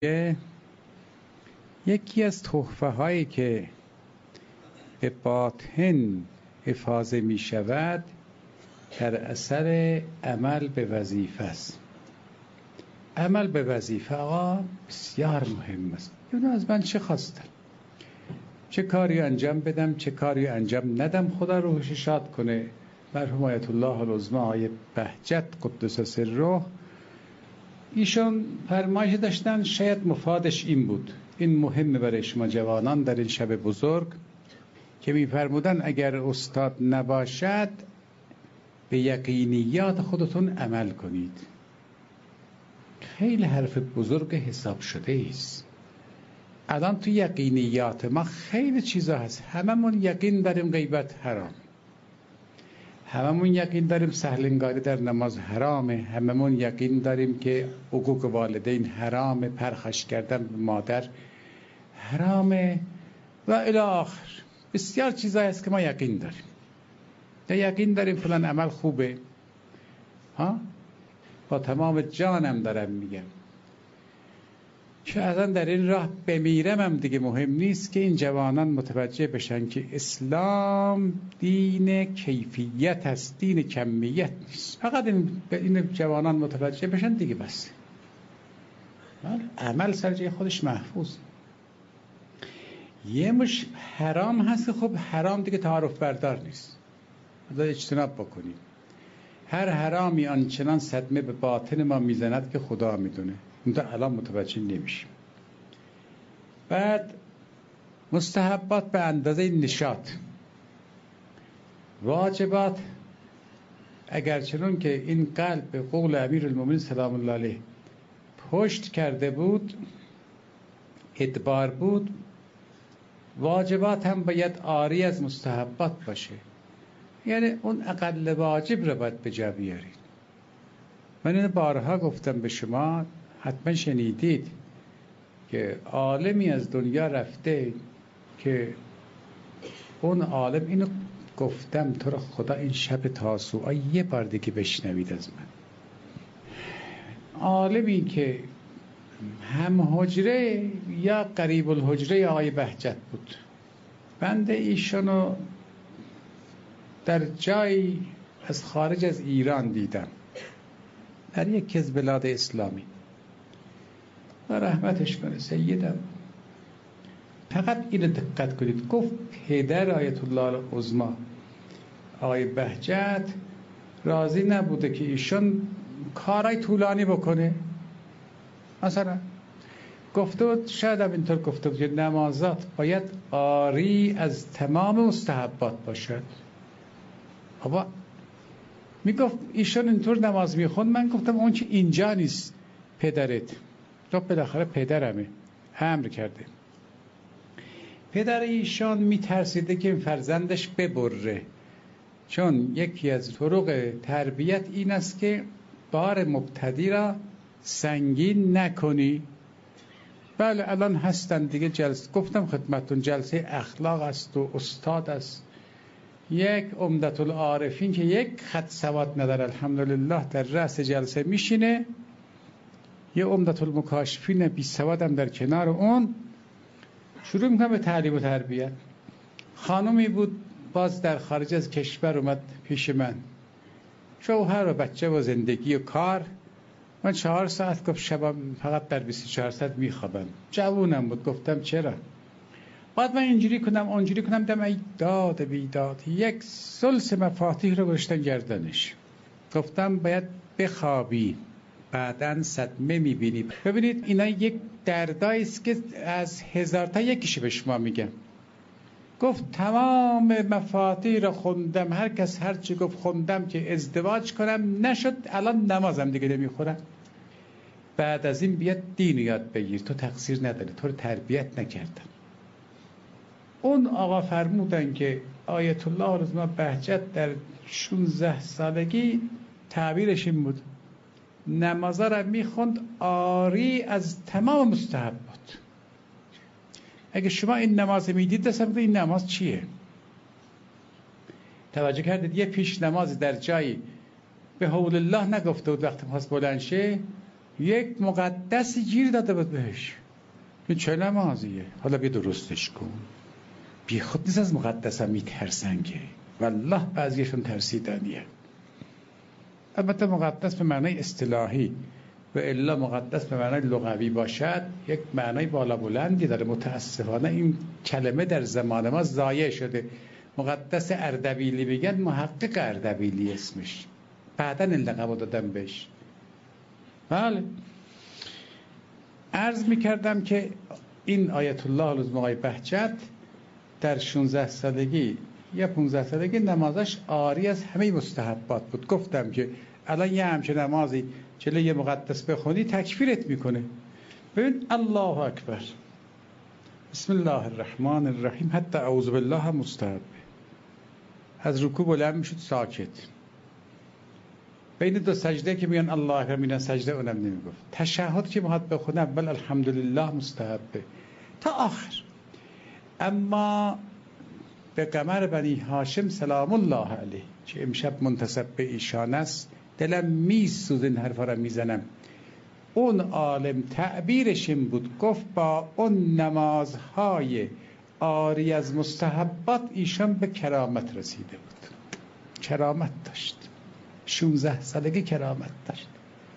یکی از تحفه هایی که به باطن افاضه می شود در اثر عمل به وظیفه است. عمل به وظیفه بسیار مهم است. اونو از من چه خواستن، چه کاری انجام بدم، چه کاری انجام ندم. خدا روحش شاد کنه مرحوم آیت الله العظمی آقای بهجت قدس سره، ایشون فرمایش داشتن، شاید مفادش این بود، این مهمه برای شما جوانان در این شب بزرگ، که می‌فرمودن اگر استاد نباشد به یقینیات خودتون عمل کنید. خیلی حرف بزرگ حساب شده است. الان تو یقینیات ما خیلی چیزا هست. هممون یقین داریم غیبت حرام، هممون یقین داریم سهلنگاری در نماز حرامه، هممون یقین داریم که حقوق والدین حرامه، پرخاش کردن به مادر حرامه و الی آخر. بسیار چیزایی هست که ما یقین داریم. یا یقین داریم فلان عمل خوبه، با تمام جانم دارم میگم که اصلا در این راه بمیرم هم دیگه مهم نیست، که این جوانان متوجه بشن که اسلام دین کیفیت است، دین کمیت نیست. فقط این جوانان متوجه بشن دیگه بس. عمل سر جای خودش محفوظ. یه مش حرام هست که خب حرام دیگه تعارف بردار نیست، باید اجتناب بکنیم. هر حرامی آنچنان صدمه به باطن ما میزند که خدا میدونه، اون الان متوجه نمیشیم. بعد مستحبات به اندازه نشاط، واجبات اگر چنون که این قلب به قول امیرالمومنین سلام الله علیه پشت کرده بود، ادبار بود، واجبات هم باید عاری از مستحبات باشه. یعنی اون اقل واجب رو باید به جا بیارید. من این بارها گفتم به شما، حتما شنیدید که عالمی از دنیا رفته که اون عالم اینو گفتم تو رو خدا این شب تاسوعا یه بار دیگه بشنوید از من. عالمی که هم حجره یا قریب الحجره آقای بهجت بود. بنده ایشانو در جایی از خارج از ایران دیدم، در یکی از بلاد اسلامی. و رحمتش کنه سیدم. فقط اینو دقت کنید، گفت پدر آیت الله العظمی آقای بهجت راضی نبوده که ایشان کارای طولانی بکنه. مثلا گفته بود، شاید هم اینطور گفته بود که نمازات باید عاری از تمام مستحبات باشد. بابا میگفت ایشان اینطور نماز میخوند، من گفتم اون که اینجا نیست پدرت، تو بالاخره پدرمه امر کرده. پدر ایشان میترسیده که فرزندش ببره، چون یکی از طرق تربیت این است که بار مبتدی را سنگین نکنی. بله الان هستن دیگه جلسه، گفتم خدمتون جلسه اخلاق است و استاد است. یک عمدة العارفین که یک خط سواد نداره الحمدلله در رأس جلسه میشینه، یه عمدة المکاشفین بی سواد هم در کنار اون شروع میکنه به تعلیم و تربیت. خانمی بود باز در خارج از کشور اومد پیش من، شوهر و بچه و زندگی و کار. من 4 ساعت گفت شبم فقط در 24 ساعت میخوابم. جوونم بود، گفتم چرا؟ بعد من اینجوری کنم اونجوری کنم، دم ای داد بیداد، یک ثلث مفاتیح رو گذاشتن گردنش. گفتم باید بخوابی، بعدن صدمه میبینی. ببینید اینا یک دردایی است که از 1000 تا یکیش به شما میگم. گفت تمام مفاتیح رو خوندم، هر کس هر چی گفت خوندم که ازدواج کنم، نشد. الان نمازم دیگه نمیخورم. بعد از این بیاد دین یاد بگیر، تو تقصیر نداری، تو رو تربیت نکردن. اون آقا فرمودن که آیت الله العظمی بهجت در 16 سالگی تعبیرش این بود، نمازا را میخوند عاری از تمام مستحبات. اگه شما این نماز میدید دستم این نماز چیه؟ توجه کردید یه پیش نماز در جایی به حول الله نگفته بود، وقتی خواست بلند شه یک مقدسی گیر داده بود بهش. این چه نمازیه؟ حالا بیا درستش کن. بی خود نیست از مقدس هم میترسن که والله بعضیشون ترسیدنیه. البته مقدس به معنی اصطلاحی و الا مقدس به معنی لغوی باشد یک معنی بالا بلندی داره. متاسفانه این کلمه در زمان ما ضایع شده. مقدس اردبیلی بگن، محقق اردبیلی اسمش، بعداً این لقب دادم بهش. بله، عرض میکردم که این آیت الله العظمی آقای بهجت در 16 سالگی یا 15 سالگی نمازش عاری از همه مستحبات بود. گفتم که الان یه همچه نمازی جلوی یه مقدس بخونی تکفیرت میکنه. ببین الله اکبر، بسم الله الرحمن الرحیم، حتی اعوذ بالله هم مستحبه. از رکوع بلند میشد ساکت، بین دو سجده که میان الله اکبر میان سجده اونم نمیگفت. تشهد که میخواد بخونه اول الحمدلله مستحبه تا آخر. اما به قمر بنی هاشم سلام الله علیه که امشب منتسب به ایشان است، دلم میسوز این حرفا را میزنم. اون عالم تعبیرش این بود، گفت با اون نمازهای عاری از مستحبات ایشان به کرامت رسیده بود. کرامت داشت، 16 سالگی کرامت داشت.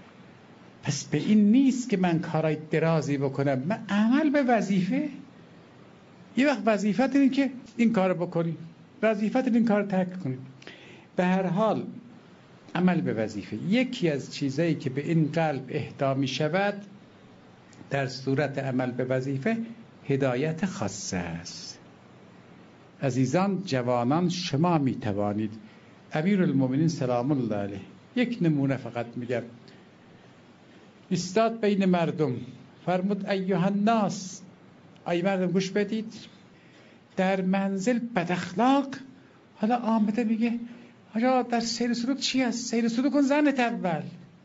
پس به این نیست که من کارای درازی بکنم، من عمل به وظیفه. یه وقت وظیفت اینه که این کار بکنی، وظیفت این کار ترک کنی. به هر حال عمل به وظیفه یکی از چیزایی که به این قلب اهدا می شود در صورت عمل به وظیفه هدایت خاصه است. عزیزان جوانان، شما می توانید، امیرالمومنین سلام الله علیه یک نمونه فقط میگم، ایستاد بین مردم فرمود ایها الناس، ای مردم گوش بدید، در منزل بد اخلاق. حالا آمده میگه آجا در سیر سلوک چی هست؟ سیر سلوک کن زنت اول،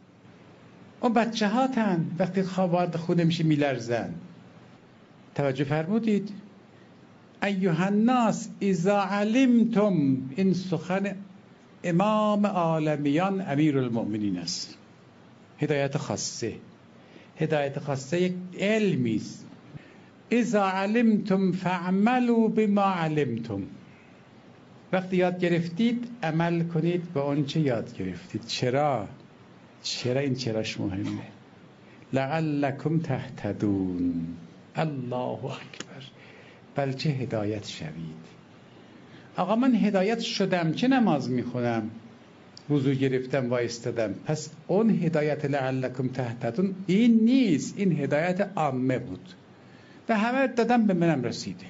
اون بچه ها تن وقتی وارد خونه میشه میلرزن. توجه فرمودید؟ ایها الناس اذا علمتم، این سخن امام عالمیان امیرالمؤمنین است. هدایت خاصه، هدایت خاصه یک علمی است. اذا علمتم فاعملوا بما علمتم، وقتی یاد گرفتید عمل کنید به اون چه یاد گرفتید. چرا این چراش مهمه. لعلکم تهتدون، الله اکبر، بلکه هدایت شوید. آقا من هدایت شدم، چه نماز میخونم، وضو گرفتم وایستادم، پس اون هدایت لعلکم تهتدون این نیست، این هدایت عامه بود و همه دادن به منم رسیده.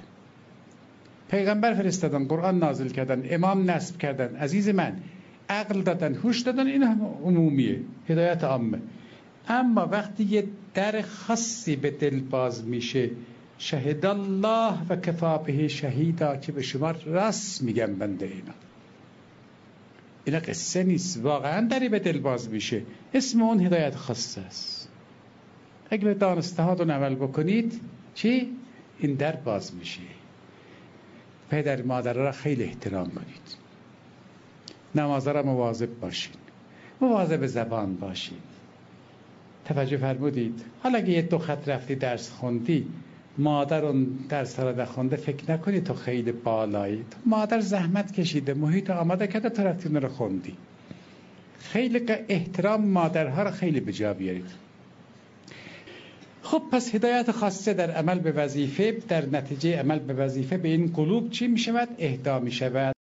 پیغمبر فرستادن، قرآن نازل کردن، امام نصب کردن، عزیز من عقل دادن، هوش دادن، این هم عمومیه، هدایت عامه. اما وقتی یه در خاصی به دل باز میشه، شهد الله و کفا به شهیدا، که به شما راست میگم بنده اینا قصه نیست، واقعا دری به دل باز میشه، اسم اون هدایت خاصه است. اگه به دانسته هاتون عمل بکنید چی؟ این در باز میشه. پدر مادر را خیلی احترام کنید، نماز را مواظب باشین، مواظب زبان باشین. توجه فرمودید؟ حالا اگه یه دو خط رفتی درس خوندی، مادر اون درس را نخونده، فکر نکنی تو خیلی بالایی. تو مادر زحمت کشیده، محیط آماده کرده، تو رفتی اون رو خوندی. خیلی احترام مادرها را خیلی به جا بیارید. خب پس هدایت خاصه در عمل به وظیفه، در نتیجه عمل به وظیفه به این قلوب چی می شود؟ اهدا می شود.